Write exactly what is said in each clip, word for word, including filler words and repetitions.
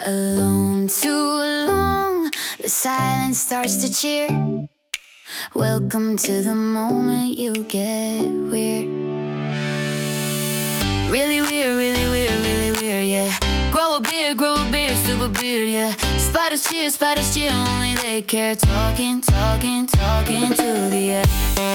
Alone too long, the silence starts to cheer. Welcome to the moment you get weird. Really weird, really weird, really weird, yeah. Grow a beard, grow a beard, super beard, yeah. Spiders cheer, spiders cheer, only they care. Talking, talking, talking to the air.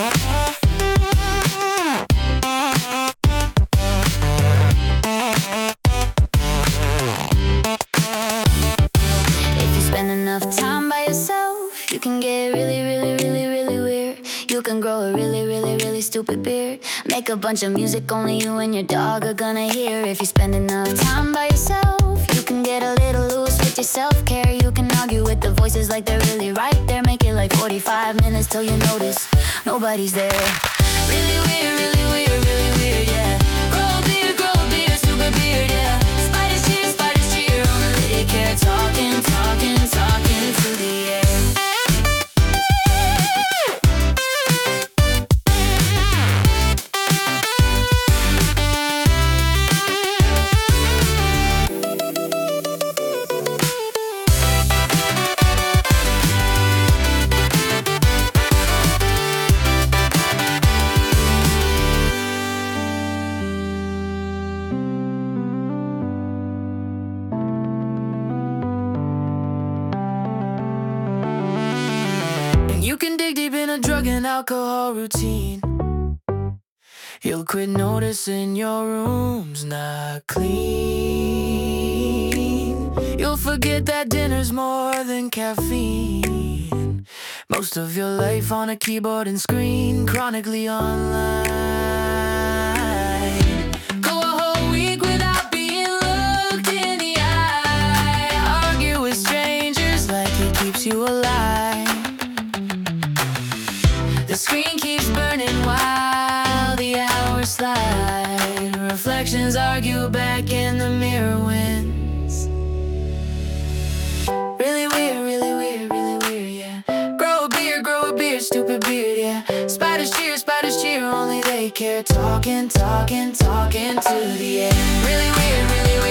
You can get really, really, really, really weird. You can grow a really, really, really stupid beard. Make a bunch of music only you and your dog are gonna hear. If you spend enough time by yourself, you can get a little loose with your self-care. You can argue with the voices like they're really right there. Make it like forty-five minutes till you notice nobody's there. Really weird, really weird, really weird, yeah. Grow a beard, grow a beard, stupid beard, yeah. Spiders cheer, spiders cheer, only they care. Talking, talking, talking to the air. You can dig deep in a drug and alcohol routine. You'll quit noticing your room's not clean. You'll forget that dinner's more than caffeine. Most of your life on a keyboard and screen, chronically online. Go a whole week without being looked in the eye. Argue with strangers like it keeps you alive. The screen keeps burning while the hours slide. Reflections argue back and the mirror wins. Really weird, really weird, really weird, yeah. Grow a beard, grow a beard, stupid beard, yeah. Spiders cheer, spiders cheer, only they care. Talking, talking, talking to the air. Really weird, really weird.